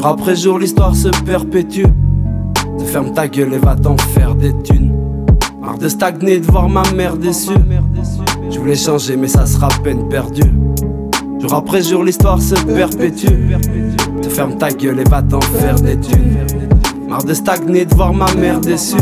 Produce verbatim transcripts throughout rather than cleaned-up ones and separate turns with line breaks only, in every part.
Jour après jour l'histoire se perpétue. Te ferme ta gueule et va t'en faire des thunes. Marre de stagner, de voir ma mère déçue. Je voulais changer mais ça sera peine perdue. Jour après jour l'histoire se perpétue. Te ferme ta gueule et va t'en faire des thunes. Marre de stagner, de voir ma mère déçue.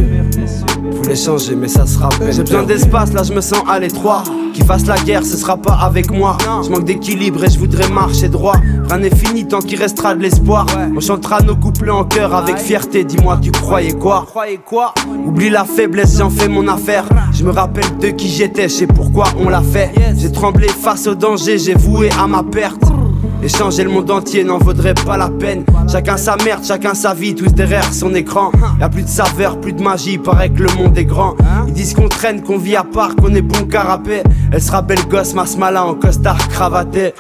Je voulais changer mais ça sera peine. J'ai besoin d'espace, là je me sens à l'étroit. Qui fasse la guerre, ce sera pas avec moi. Je manque d'équilibre et je voudrais marcher droit. Rien n'est fini tant qu'il restera de l'espoir. On chantera nos couplets en chœur avec fierté. Dis-moi tu croyais quoi? Oublie la faiblesse, j'en fais mon affaire. Je me rappelle de qui j'étais, je sais pourquoi on l'a fait. J'ai tremblé face au danger, j'ai voué à ma perte. Et changer le monde entier n'en vaudrait pas la peine. Chacun sa merde, chacun sa vie, tous derrière son écran. Y'a plus de saveur, plus de magie, paraît que le monde est grand. Ils disent qu'on traîne, qu'on vit à part, qu'on est bon carapé. Elle sera belle gosse, Masmala en costard cravaté.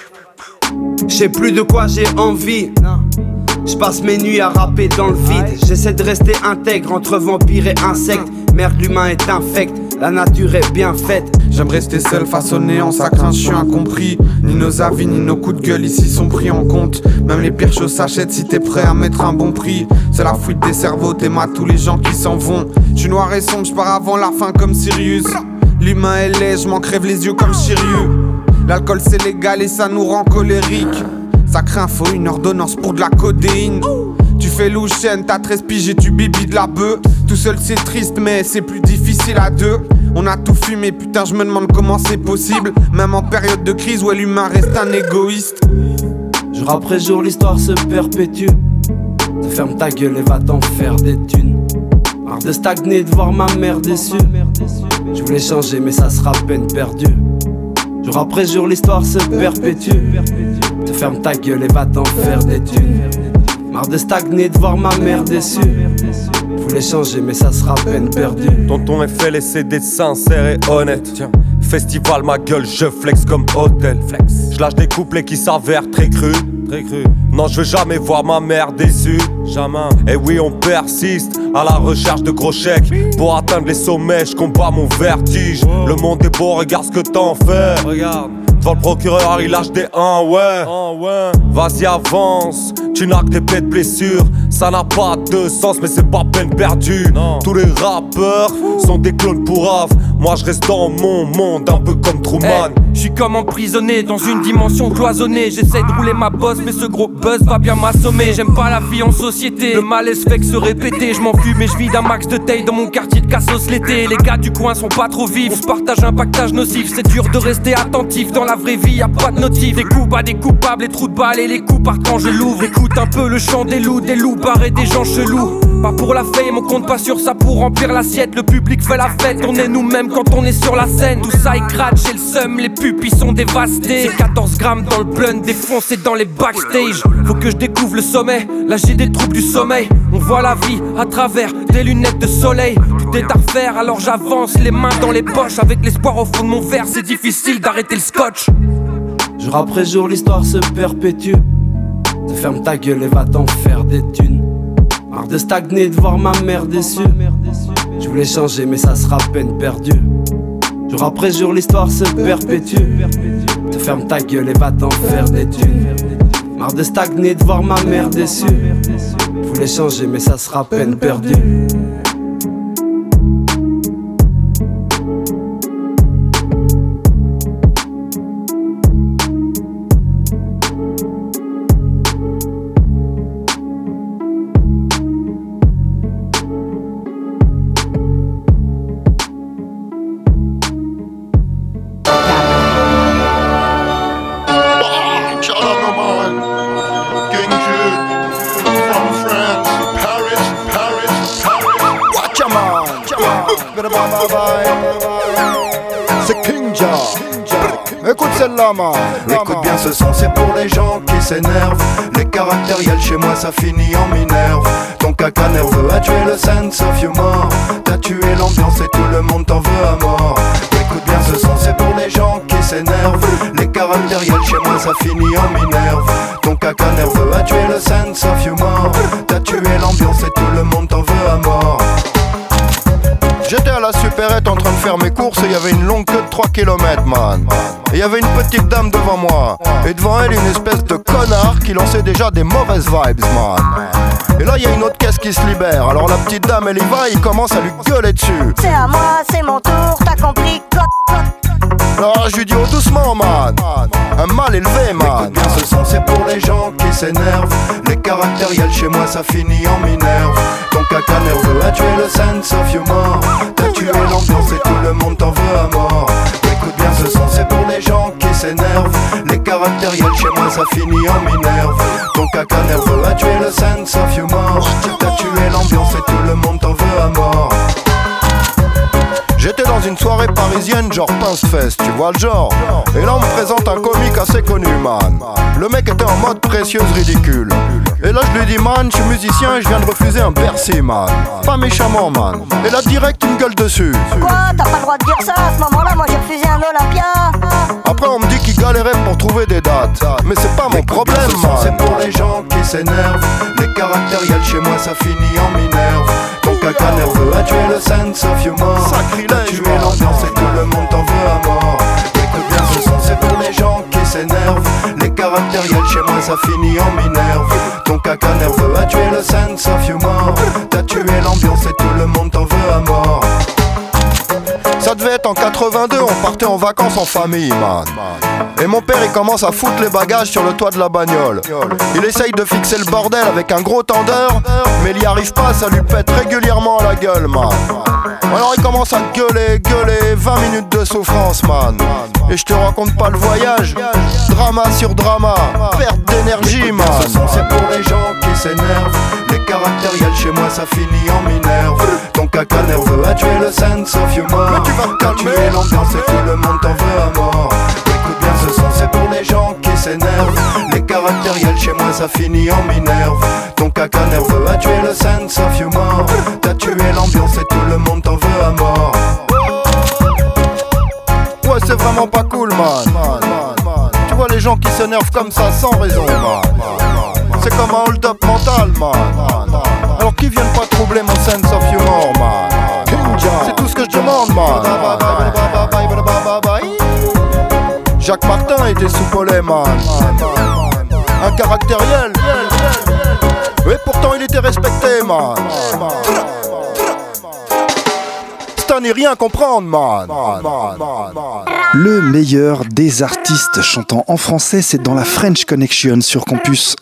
J'sais plus de quoi j'ai envie. J'passe mes nuits à rapper dans le vide. J'essaie de rester intègre entre vampires et insectes. Merde, l'humain est infect, la nature est bien faite.
J'aime rester seul face au néant, ça craint, je suis incompris. Ni nos avis, ni nos coups de gueule ici sont pris en compte. Même les pires choses s'achètent si t'es prêt à mettre un bon prix. C'est la fuite des cerveaux, t'aimes tous les gens qui s'en vont. J'suis noir et sombre, j'pars avant la fin comme Sirius. L'humain est laid, j'm'en crève les yeux comme Shiryu. L'alcool c'est légal et ça nous rend colérique. Ça craint, faut une ordonnance pour de la codéine. Tu fais louchaine, t'as treize piges et tu bibis de la bœuf. Tout seul c'est triste mais c'est plus difficile à deux. On a tout fumé, putain je me demande comment c'est possible. Même en période de crise où l'humain reste un égoïste.
Jour après jour l'histoire se perpétue. Te ferme ta gueule et va t'en faire des thunes. Marre de stagner, de voir ma mère déçue. Je voulais changer mais ça sera peine perdue. Jour après jour l'histoire se perpétue. Te ferme ta gueule et va t'en faire des thunes. Marre de stagner, de voir ma mère déçue. Je voulais changer mais ça sera peine perdue.
Tonton F L et ses des sincères et honnêtes. Tiens. Festival ma gueule, je flex comme hôtel. Je lâche des couplets qui s'avèrent très crus. Très cru. Non, je veux jamais voir ma mère déçue. Jamais. Et oui, on persiste à la recherche de gros chèques. Pour atteindre les sommets, je combats mon vertige. Oh. Le monde est beau, regarde ce que t'en fais. Regarde. Devant le procureur, il lâche des un, ouais. Oh, ouais. Vas-y, avance. Tu n'as que des plaies de blessures. Ça n'a pas de sens, mais c'est pas peine perdue. Non. Tous les rappeurs sont des clones pour Av. Moi, je reste dans mon monde, un peu comme Truman.
Hey, je suis comme emprisonné dans une dimension cloisonnée. J'essaie de rouler ma bosse, mais ce gros buzz va bien m'assommer. J'aime pas la vie en société, le malaise fait que se répéter. Je m'en fume mais je vis d'un max de taille dans mon quartier de Cassos l'été. Les gars du coin sont pas trop vifs, on se partage un pactage nocif. C'est dur de rester attentif, dans la vraie vie y'a pas de notif. Des coups bas, des coupables, les trous de balles et les coups partent quand je l'ouvre. Écoute un peu le chant des loups, des loups barrés, des gens chelous. Pas pour la fame, on compte pas sur ça pour remplir l'assiette. Le public fait la fête, on est nous-mêmes quand on est sur la scène. Tout ça écrade chez le seum, les pupilles sont dévastées. C'est quatorze grammes dans le blunt, défoncé dans les backstage. Faut que je découvre le sommet, là j'ai des troubles du sommeil. On voit la vie à travers des lunettes de soleil. Tout est à refaire, alors j'avance, les mains dans les poches. Avec l'espoir au fond de mon verre, c'est difficile d'arrêter le scotch.
Jour après jour l'histoire se perpétue. Te ferme ta gueule et va t'en faire des thunes. Marre de stagner, de voir ma mère déçue. Je voulais changer mais ça sera peine perdue. Jour après jour l'histoire se perpétue. Te ferme ta gueule et va t'en faire des thunes. Marre de stagner, de voir ma mère déçue. Je voulais changer mais ça sera peine perdue.
C'est King Ja. Écoute celle-là, man. Écoute bien ce son, c'est pour les gens qui s'énervent. Les caractériels chez moi ça finit en minerve. Ton caca nerveux a tué le sense of humor. T'as tué l'ambiance et tout le monde t'en veut à mort. Écoute bien ce son, c'est pour les gens qui s'énervent. Les caractériels chez moi ça finit en minerve. Ton caca nerveux a tué le sense of humor. T'as tué l'ambiance et tout le monde t'en veut à mort. J'étais à la supérette en train de faire mes courses et il y avait une longue queue de trois kilomètres, man. Et il y avait une petite dame devant moi. Et devant elle, une espèce de connard qui lançait déjà des mauvaises vibes, man. Et là, il y a une autre caisse qui se libère. Alors la petite dame, elle y va, il commence à lui gueuler dessus.
C'est à moi, c'est mon tour, t'as compris, co-
Alors je lui dis oh doucement, man. Un mal élevé, man.
Écoute bien ce son, c'est pour les gens qui s'énervent. Les caractériels chez moi, ça finit en minerve. Ton caca nerveux a tué le sense of humor. T'as tué l'ambiance et tout le monde t'en veut à mort. Écoute bien ce son, c'est pour les gens qui s'énervent. Les caractériels chez moi, ça finit en minerve. Ton caca nerveux a tué le sense of humor. T'as tué l'ambiance et tout le monde t'en veut à mort.
J'étais dans une soirée parisienne genre Pince Fest, tu vois le genre. Et là on me présente un comique assez connu, man. Le mec était en mode précieuse ridicule. Et là je lui dis man, je suis musicien et je viens de refuser un Bercy, man. Pas méchamment, man. Et là direct il me gueule dessus.
Quoi, t'as pas le droit de dire ça, à ce moment-là moi j'ai refusé un Olympia.
Après on me dit qu'il galérait pour trouver des dates. Mais c'est pas mon problème, man.
C'est pour les gens qui s'énervent. Les caractériels chez moi, ça finit en minerve. Ton caca nerveux a tué le sense of humor. T'as tué l'ambiance et tout le monde t'en veut à mort. Écoute bien ce son, c'est pour les gens qui s'énervent. Les caractériels chez moi, ça finit en minerve. Ton caca nerveux a tué le sense of humor. T'as tué l'ambiance et tout le monde t'en veut à mort.
Ça devait être en quatre-vingt-deux, on partait en vacances en famille, man. Et mon père il commence à foutre les bagages sur le toit de la bagnole. Il essaye de fixer le bordel avec un gros tendeur, mais il y arrive pas, ça lui pète régulièrement à la gueule, man. Alors il commence à gueuler, gueuler, vingt minutes de souffrance, man. Et je te raconte pas le voyage, drama sur drama, perte d'énergie, man.
Ce son, c'est pour les gens qui s'énervent. Les caractériels chez moi, ça finit en minerve. Ton caca nerveux a tué le sense of humor.
Mais tu vas te
T'as
calmer.
tué l'ambiance et tout le monde t'en veut à mort. Écoute bien ce son, c'est pour les gens qui s'énervent. Les caractériels chez moi, ça finit en minerve. Ton caca nerveux a tué le sense of humor. T'as tué l'ambiance et tout le monde t'en veut à mort.
Ouais, c'est vraiment pas cool, man. Tu vois les gens qui s'énervent comme ça sans raison, man. C'est comme un hold-up mental, man. Alors qu'ils viennent pas troubler mon sense of humor, man. C'est tout ce que je demande, man. Jacques Martin était soupolé, man. Un caractériel. Et pourtant il était respecté, man. C'est à n'y rien comprendre, man.
Le meilleur des artistes chantant en français, c'est dans la French Connection sur Campus.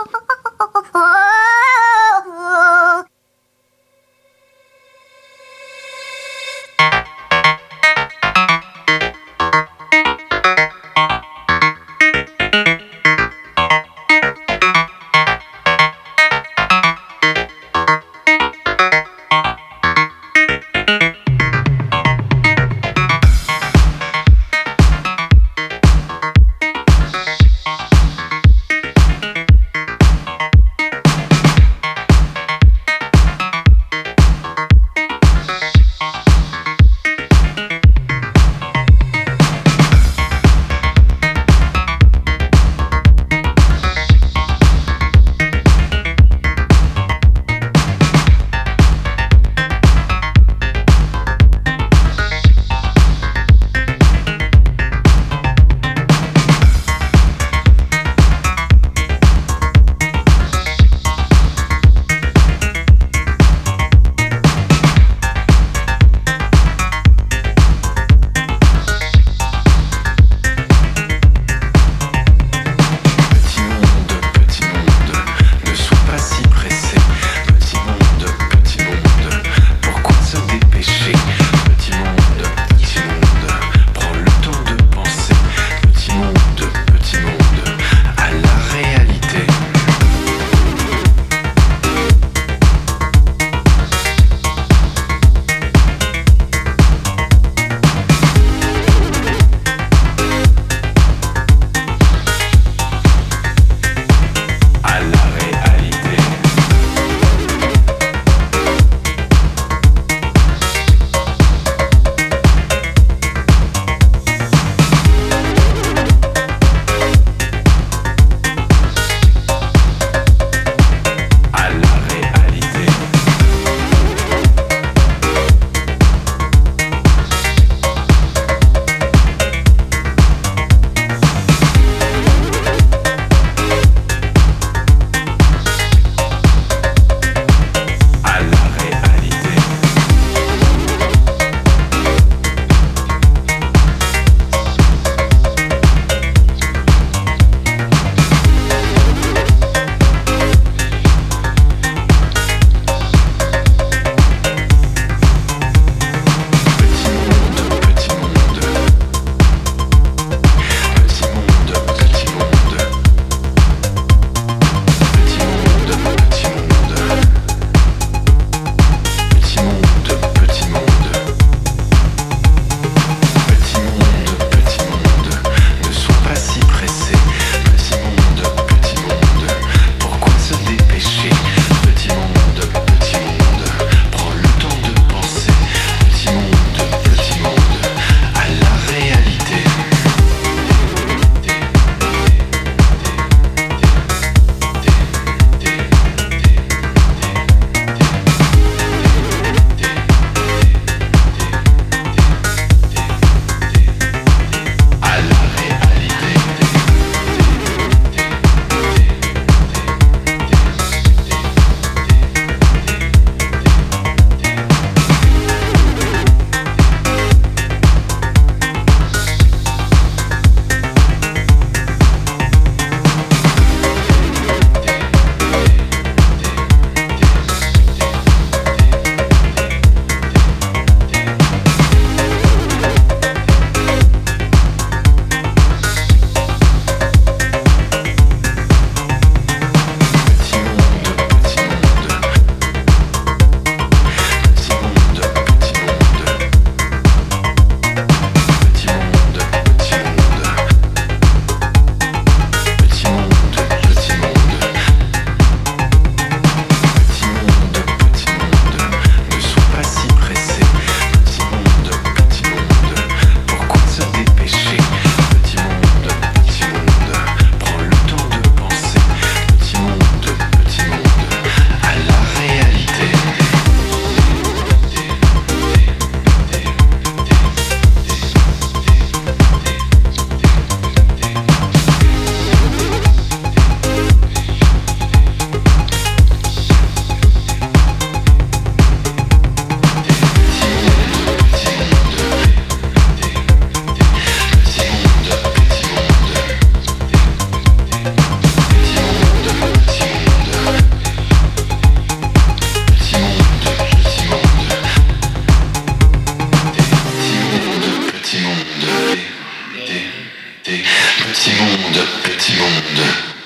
Petit monde, petit monde.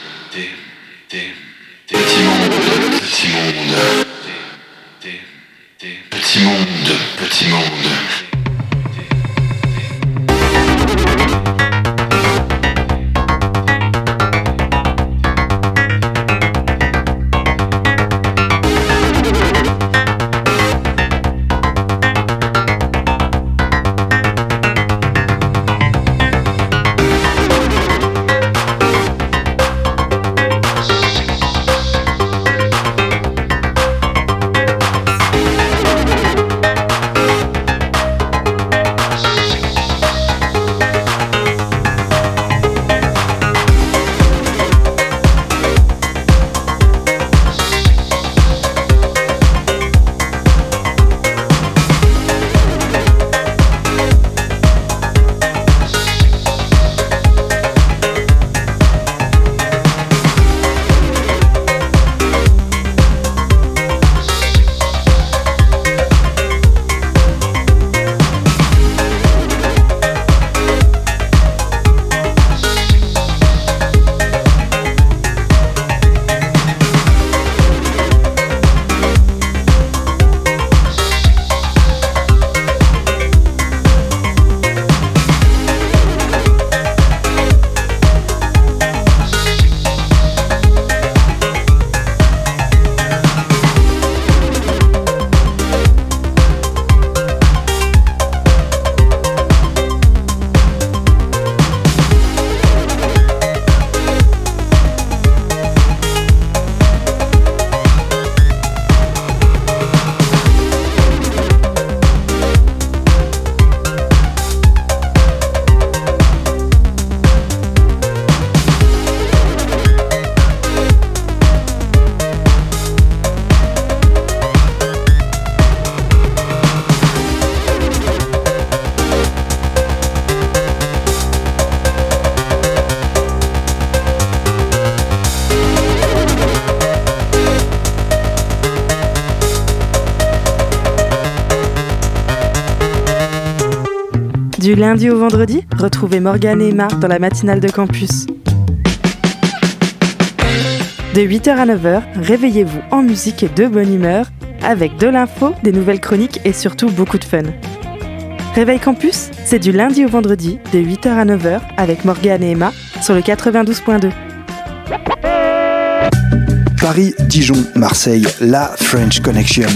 Petit monde, petit monde. Petit monde, petit monde.
Du lundi au vendredi, retrouvez Morgane et Emma dans la matinale de campus. De huit heures à neuf heures, réveillez-vous en musique et de bonne humeur, avec de l'info, des nouvelles chroniques et surtout beaucoup de fun. Réveil Campus, c'est du lundi au vendredi, de huit heures à neuf heures, avec Morgane et Emma, sur le quatre-vingt-douze point deux.
Paris, Dijon, Marseille, la French Connection.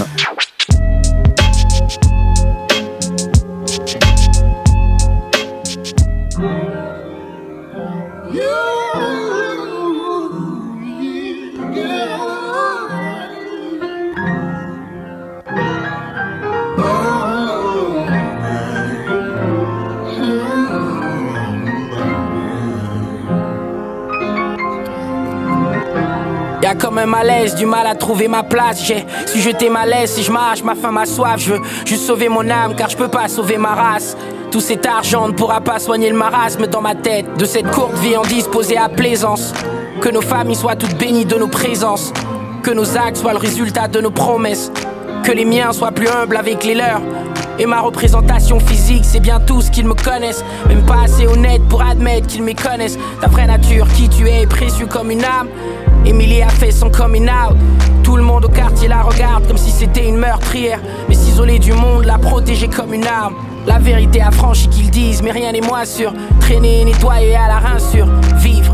Y'a comme un malaise, du mal à trouver ma place. J'ai su jeter ma laisse, si je marche, ma faim, ma soif. Je veux juste sauver mon âme, car je peux pas sauver ma race. Tout cet argent ne pourra pas soigner le marasme dans ma tête. De cette courte vie en disposée à plaisance. Que nos familles soient toutes bénies de nos présences. Que nos actes soient le résultat de nos promesses. Que les miens soient plus humbles avec les leurs. Et ma représentation physique, c'est bien tout ce qu'ils me connaissent. Même pas assez honnête pour admettre qu'ils me connaissent. Ta vraie nature, qui tu es, précieux comme une âme. Emily a fait son coming out. Tout le monde au quartier la regarde comme si c'était une meurtrière. Mais s'isoler du monde, la protéger comme une arme. La vérité affranchie qu'ils disent, mais rien n'est moins sûr. Traîner, nettoyer à la rinçure, vivre.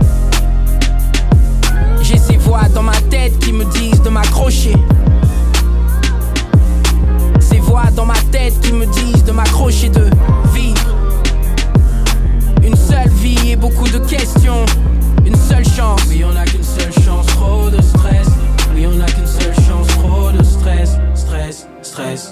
J'ai ces voix dans ma tête qui me disent de m'accrocher. Ces voix dans ma tête qui me disent de m'accrocher, de vivre. Une seule vie et beaucoup de questions. Une seule chance. Oui, on a qu'une seule chance, trop de stress. Oui, on a qu'une seule chance, trop de stress. Stress, stress.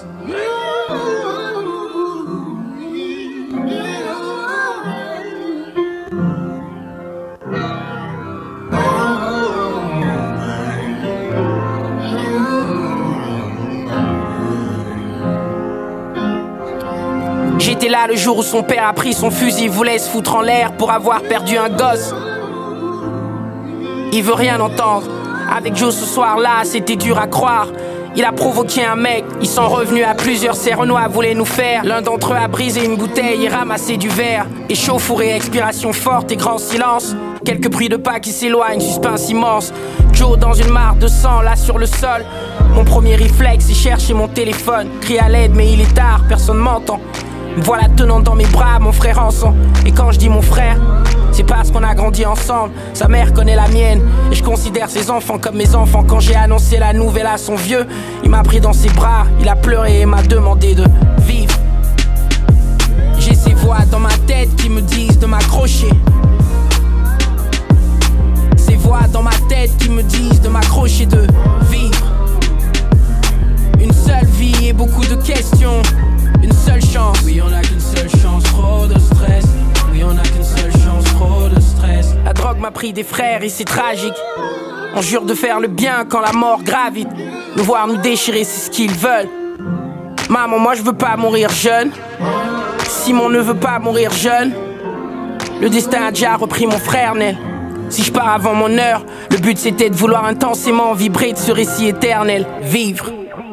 J'étais là le jour où son père a pris son fusil, voulait se foutre en l'air pour avoir perdu un gosse. Il veut rien entendre. Avec Joe ce soir-là, c'était dur à croire. Il a provoqué un mec, ils sont revenus à plusieurs. Ces Renois voulaient nous faire. L'un d'entre eux a brisé une bouteille et ramassé du verre. Échauffourée, expiration forte et grand silence. Quelques bruits de pas qui s'éloignent, suspense immense. Joe dans une mare de sang, là sur le sol. Mon premier réflexe, c'est chercher mon téléphone. Crie à l'aide, mais il est tard, personne m'entend. Me voilà tenant dans mes bras, mon frère en sang. Et quand je dis mon frère, c'est parce qu'on a grandi ensemble. Sa mère connaît la mienne et je considère ses enfants comme mes enfants. Quand j'ai annoncé la nouvelle à son vieux, il m'a pris dans ses bras, il a pleuré et m'a demandé de vivre. J'ai ces voix dans ma tête qui me disent de m'accrocher. Ces voix dans ma tête qui me disent de m'accrocher, de vivre. Une seule vie et beaucoup de questions. Une seule chance. Oui, on a qu'une seule chance, trop de stress. Oui, on a qu'une seule chance, trop de stress. La drogue m'a pris des frères et c'est tragique. On jure de faire le bien quand la mort gravite. Nous voir nous déchirer, c'est ce qu'ils veulent. Maman, moi je veux pas mourir jeune. Simon ne veut pas mourir jeune. Le destin a déjà repris mon frère Nel. Si je pars avant mon heure, le but c'était de vouloir intensément vibrer de ce récit éternel. Vivre.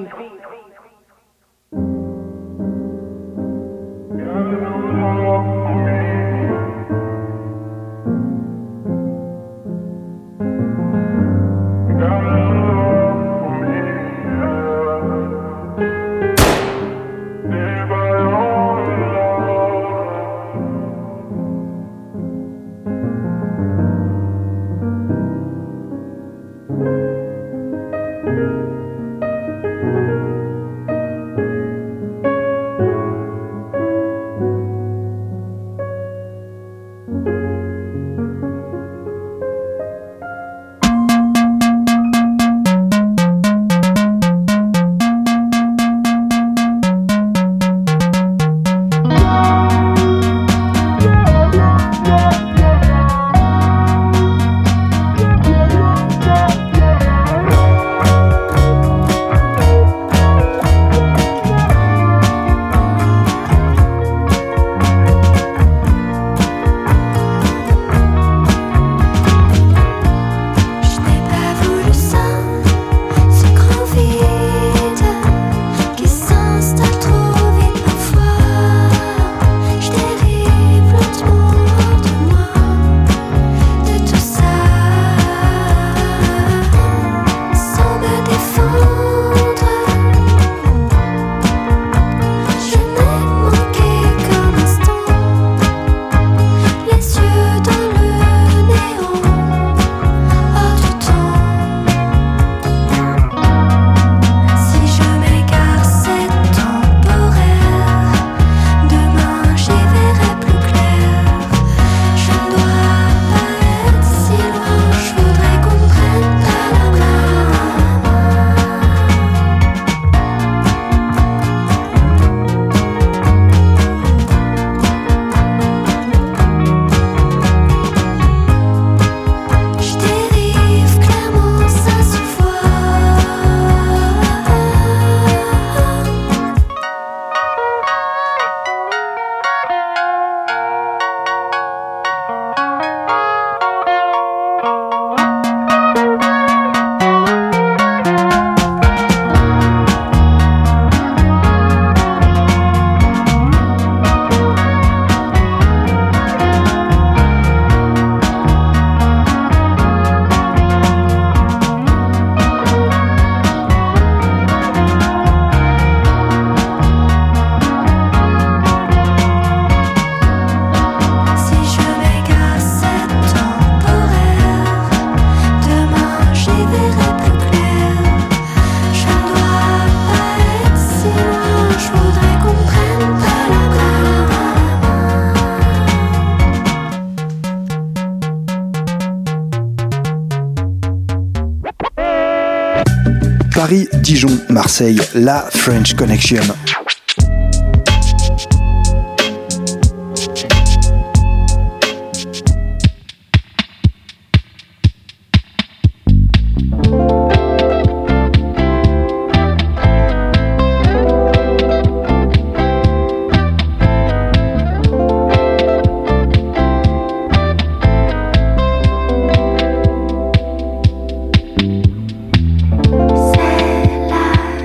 Paris, Dijon, Marseille, la French Connection.
C'est la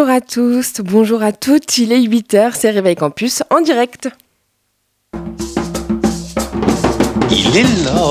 Bonjour à tous, bonjour à toutes, il est huit heures, c'est Réveil Campus en direct.
Il est là.